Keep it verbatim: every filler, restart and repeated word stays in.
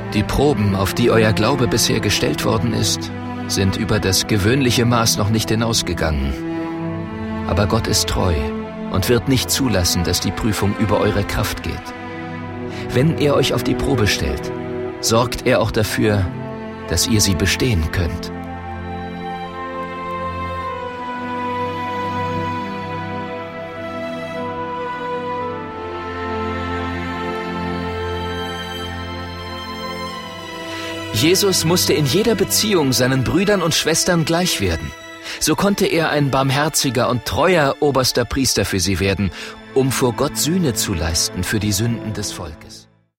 Die Proben, auf die euer Glaube bisher gestellt worden ist, sind über das gewöhnliche Maß noch nicht hinausgegangen. Aber Gott ist treu und wird nicht zulassen, dass die Prüfung über eure Kraft geht. Wenn er euch auf die Probe stellt, sorgt er auch dafür, dass ihr sie bestehen könnt. Jesus musste in jeder Beziehung seinen Brüdern und Schwestern gleich werden. So konnte er ein barmherziger und treuer oberster Priester für sie werden, um vor Gott Sühne zu leisten für die Sünden des Volkes.